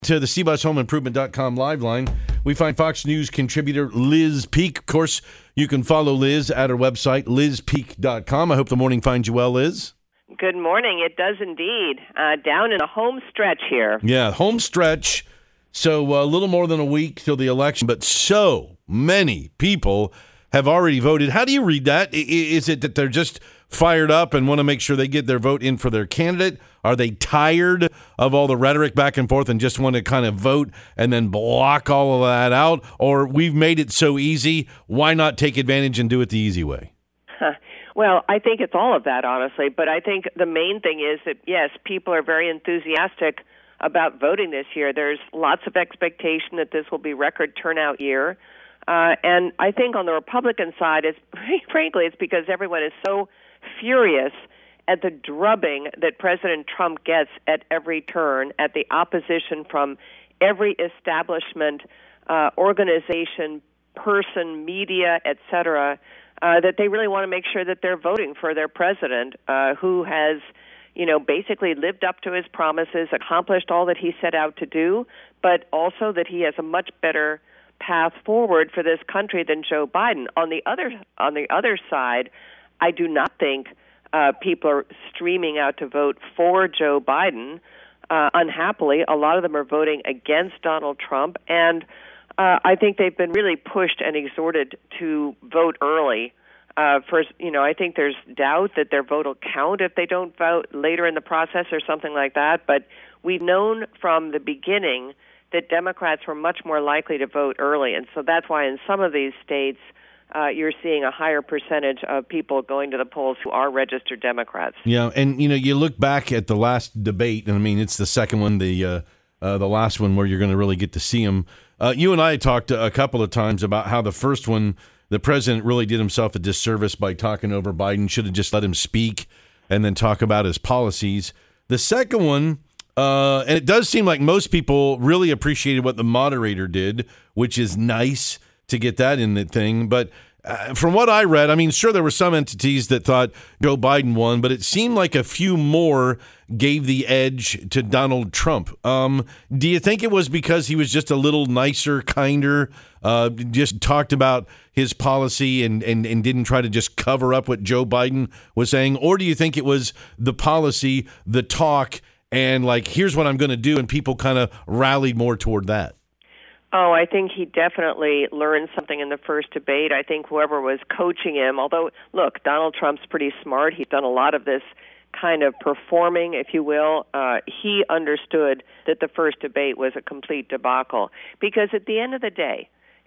To the cbusHomeImprovement.com live line, we find Fox News contributor Liz Peek. Of course, you can follow Liz at her website, lizpeek.com. I hope the morning finds you well, Liz. Good morning. It does indeed. Down in a home stretch here. Yeah, home stretch. So a little more than a week till the election, but so many people have already voted. How do you read that? Is it that they're just fired up and want to make sure they get their vote in for their candidate? Are they tired of all the rhetoric back and forth and just want to kind of vote and then block all of that out? Or we've made it so easy, why not take advantage and do it the easy way? Well, I think it's all of that, honestly. But I think the main thing is that, yes, people are very enthusiastic about voting this year. There's lots of expectation that this will be record turnout year. And I think on the Republican side, frankly, it's because everyone is so furious at the drubbing that President Trump gets at every turn, at the opposition from every establishment, organization, person, media, etc., that they really want to make sure that they're voting for their president, who has, basically lived up to his promises, accomplished all that he set out to do, but also that he has a much better path forward for this country than Joe Biden. On the other side, I do not think people are streaming out to vote for Joe Biden. Unhappily, a lot of them are voting against Donald Trump, and I think they've been really pushed and exhorted to vote early. I think there's doubt that their vote will count if they don't vote later in the process or something like that. But we've known from the beginning that Democrats were much more likely to vote early, and so that's why in some of these states you're seeing a higher percentage of people going to the polls who are registered Democrats. Yeah, and you look back at the last debate, and I mean it's the second one, the last one where you're going to really get to see them. You and I talked a couple of times about how the first one, the president really did himself a disservice by talking over Biden. Should have just let him speak and then talk about his policies. The second one, and it does seem like most people really appreciated what the moderator did, which is nice to get that in the thing. But from what I read, I mean, sure, there were some entities that thought Joe Biden won, but it seemed like a few more gave the edge to Donald Trump. Do you think it was because he was just a little nicer, kinder, just talked about his policy and didn't try to just cover up what Joe Biden was saying? Or do you think it was the policy, the talk, and like, here's what I'm going to do, and people kind of rallied more toward that? Oh, I think he definitely learned something in the first debate. I think whoever was coaching him, although, look, Donald Trump's pretty smart. He's done a lot of this kind of performing, if you will. He understood that the first debate was a complete debacle. Because at the end of the day,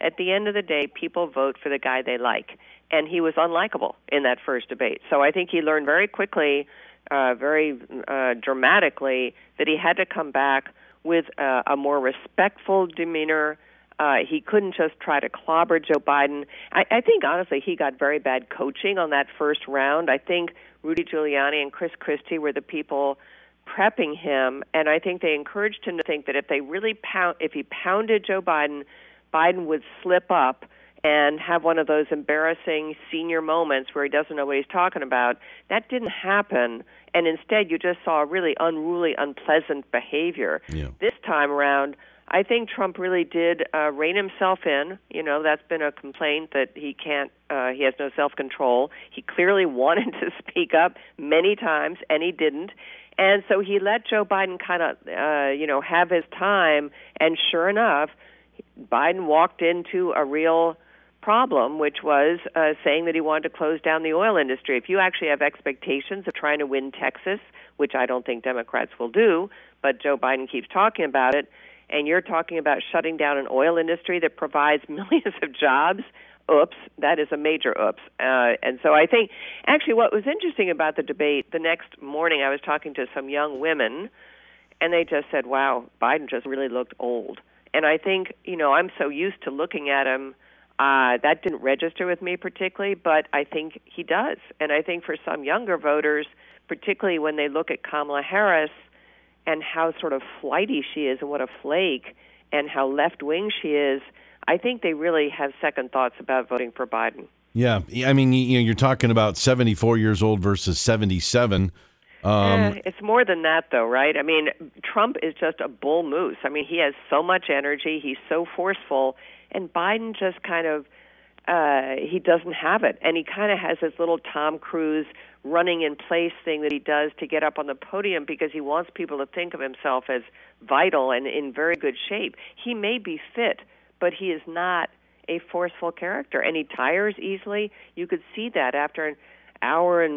people vote for the guy they like. And he was unlikable in that first debate. So I think he learned very quickly, very dramatically, that he had to come back with a more respectful demeanor. He couldn't just try to clobber Joe Biden. I think, honestly, he got very bad coaching on that first round. I think Rudy Giuliani and Chris Christie were the people prepping him, and I think they encouraged him to think that if he pounded Joe Biden, Biden would slip up and have one of those embarrassing senior moments where he doesn't know what he's talking about. That didn't happen, and instead you just saw really unruly, unpleasant behavior. Yeah. This time around, I think Trump really did rein himself in. That's been a complaint that he has no self-control. He clearly wanted to speak up many times, and he didn't. And so he let Joe Biden kind of, have his time, and sure enough, Biden walked into a real problem, which was saying that he wanted to close down the oil industry. If you actually have expectations of trying to win Texas, which I don't think Democrats will do, but Joe Biden keeps talking about it, and you're talking about shutting down an oil industry that provides millions of jobs, oops, that is a major oops. And so I think, actually, what was interesting about the debate, the next morning I was talking to some young women, and they just said, wow, Biden just really looked old. And I think, I'm so used to looking at him, that didn't register with me particularly, but I think he does. And I think for some younger voters, particularly when they look at Kamala Harris and how sort of flighty she is and what a flake and how left-wing she is, I think they really have second thoughts about voting for Biden. Yeah, I mean, you're talking about 74 years old versus 77. It's more than that, though, right? I mean, Trump is just a bull moose. I mean, he has so much energy. He's so forceful. And Biden just kind of, he doesn't have it. And he kind of has this little Tom Cruise running in place thing that he does to get up on the podium because he wants people to think of himself as vital and in very good shape. He may be fit, but he is not a forceful character. And he tires easily. You could see that after an hour and,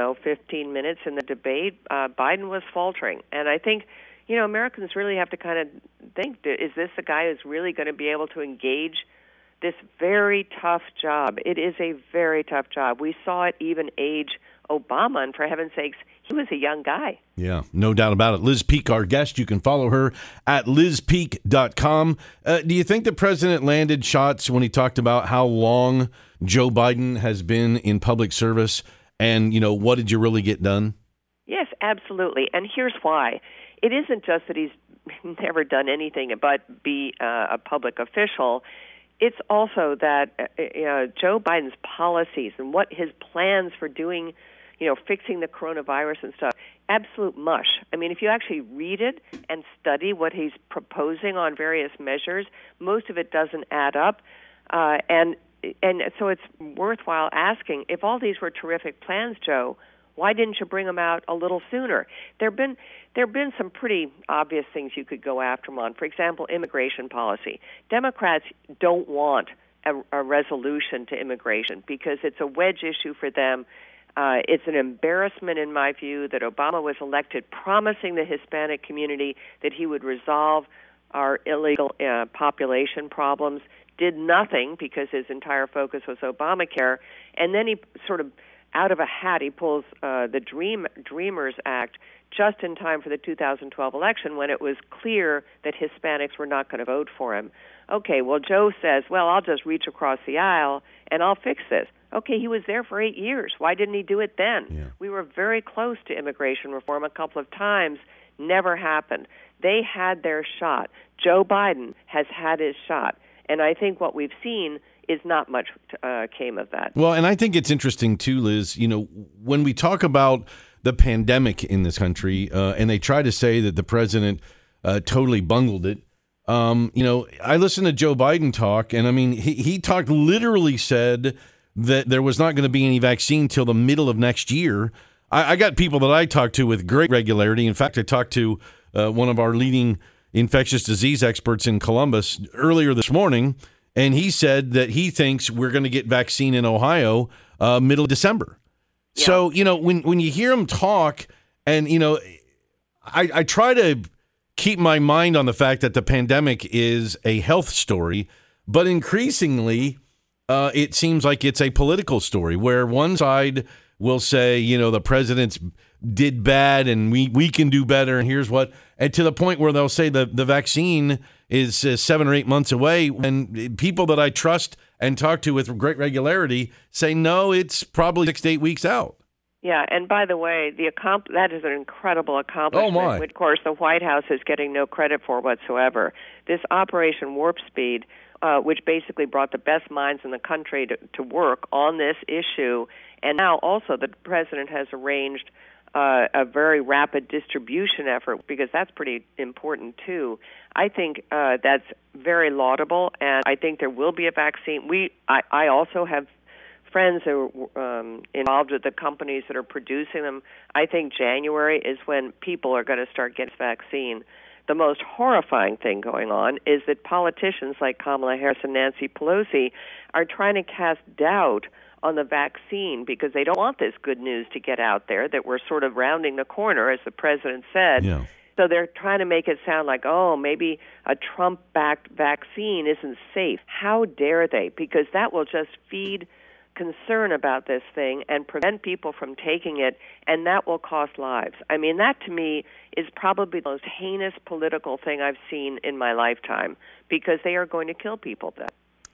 15 minutes in the debate, Biden was faltering. And I think, Americans really have to kind of think, is this the guy who's really going to be able to engage this very tough job? It is a very tough job. We saw it even age Obama, and for heaven's sakes, he was a young guy. Yeah, no doubt about it. Liz Peek, our guest. You can follow her at lizpeek.com. Do you think the president landed shots when he talked about how long Joe Biden has been in public service and, what did you really get done? Yes, absolutely. And here's why. It isn't just that he's never done anything but be a public official. It's also that Joe Biden's policies and what his plans for doing, fixing the coronavirus and stuff, absolute mush. I mean, if you actually read it and study what he's proposing on various measures, most of it doesn't add up. And so it's worthwhile asking, if all these were terrific plans, Joe, why didn't you bring them out a little sooner? There have been some pretty obvious things you could go after him on. For example, immigration policy. Democrats don't want a resolution to immigration because it's a wedge issue for them. It's an embarrassment, in my view, that Obama was elected promising the Hispanic community that he would resolve our illegal population problems, did nothing because his entire focus was Obamacare, and then he sort of, out of a hat, he pulls the Dreamers Act just in time for the 2012 election when it was clear that Hispanics were not going to vote for him. Okay, well, Joe says, well, I'll just reach across the aisle and I'll fix this. Okay, he was there for 8 years. Why didn't he do it then? Yeah. We were very close to immigration reform a couple of times. Never happened. They had their shot. Joe Biden has had his shot. And I think what we've seen is not much came of that. Well, and I think it's interesting, too, Liz, when we talk about the pandemic in this country and they try to say that the president totally bungled it, I listened to Joe Biden talk, and I mean, he talked, literally said that there was not going to be any vaccine till the middle of next year. I got people that I talk to with great regularity. In fact, I talked to one of our leading infectious disease experts in Columbus earlier this morning, and he said that he thinks we're going to get vaccine in Ohio middle of December. Yeah. So, when you hear him talk, and, I try to keep my mind on the fact that the pandemic is a health story, but increasingly it seems like it's a political story where one side will say, the president's did bad and we can do better, and here's what, and to the point where they'll say the vaccine is 7 or 8 months away, and people that I trust and talk to with great regularity say, no, it's probably 6 to 8 weeks out. Yeah, and by the way, that is an incredible accomplishment, oh my. which, of course, the White House is getting no credit for whatsoever. This Operation Warp Speed, which basically brought the best minds in the country to work on this issue, and now also the president has arranged a very rapid distribution effort, because that's pretty important, too. I think that's very laudable, and I think there will be a vaccine. I also have friends who are involved with the companies that are producing them. I think January is when people are going to start getting this vaccine. The most horrifying thing going on is that politicians like Kamala Harris and Nancy Pelosi are trying to cast doubt on the vaccine because they don't want this good news to get out there that we're sort of rounding the corner, as the president said. Yeah. So they're trying to make it sound like, oh, maybe a Trump-backed vaccine isn't safe. How dare they? Because that will just feed concern about this thing and prevent people from taking it, and that will cost lives. I mean, that to me is probably the most heinous political thing I've seen in my lifetime, because they are going to kill people then.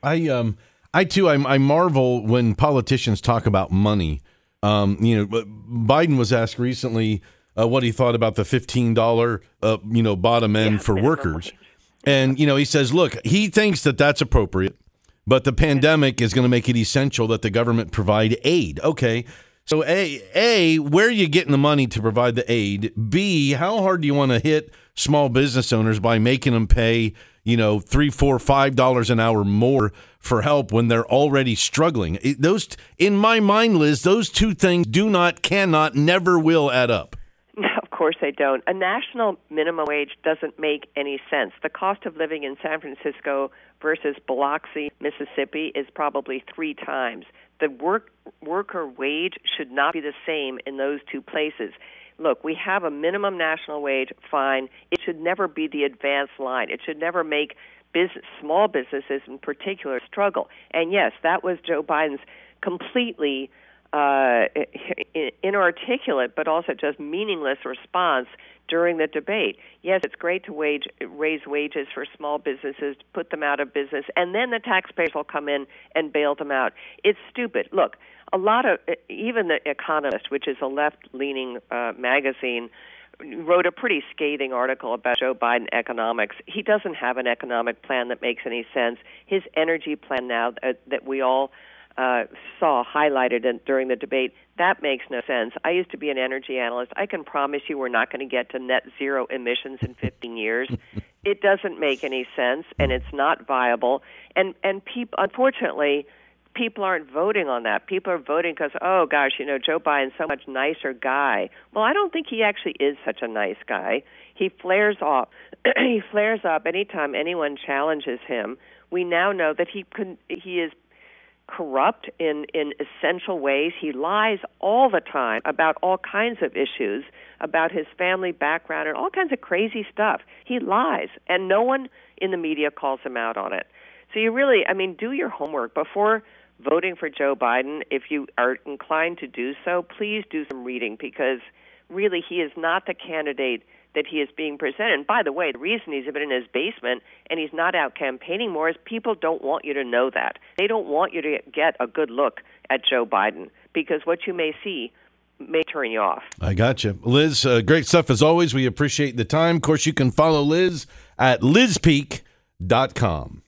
I marvel when politicians talk about money. Biden was asked recently what he thought about the $15 bottom end for workers. And, he says, look, he thinks that that's appropriate, but the pandemic is going to make it essential that the government provide aid. Okay, So A, where are you getting the money to provide the aid? B, how hard do you want to hit small business owners by making them pay, $3, $4, $5 an hour more for help when they're already struggling? Those, in my mind, Liz, those two things cannot, never will add up. No, of course they don't. A national minimum wage doesn't make any sense. The cost of living in San Francisco versus Biloxi, Mississippi, is probably 3 times. The worker wage should not be the same in those two places. Look, we have a minimum national wage, fine. It should never be the advanced line. It should never make small businesses in particular struggle. And yes, that was Joe Biden's completely inarticulate but also just meaningless response during the debate. Yes, it's great to raise wages for small businesses, to put them out of business, and then the taxpayers will come in and bail them out. It's stupid. Look, even The Economist, which is a left-leaning magazine, wrote a pretty scathing article about Joe Biden economics. He doesn't have an economic plan that makes any sense. His energy plan now that we all saw highlighted during the debate, that makes no sense. I used to be an energy analyst. I can promise you we're not going to get to net zero emissions in 15 years. It doesn't make any sense, and it's not viable. And people, unfortunately, people aren't voting on that. People are voting because, oh, gosh, Joe Biden's so much nicer guy. Well, I don't think he actually is such a nice guy. He flares up. He flares up anytime anyone challenges him. We now know that he is corrupt in essential ways. He lies all the time about all kinds of issues, about his family background and all kinds of crazy stuff. He lies, and no one in the media calls him out on it. So you really, do your homework before voting for Joe Biden. If you are inclined to do so, please do some reading, because really he is not the candidate that he is being presented. And by the way, the reason he's been in his basement and he's not out campaigning more is people don't want you to know that. They don't want you to get a good look at Joe Biden, because what you may see may turn you off. I got you. Liz, great stuff as always. We appreciate the time. Of course, you can follow Liz at lizpeak.com.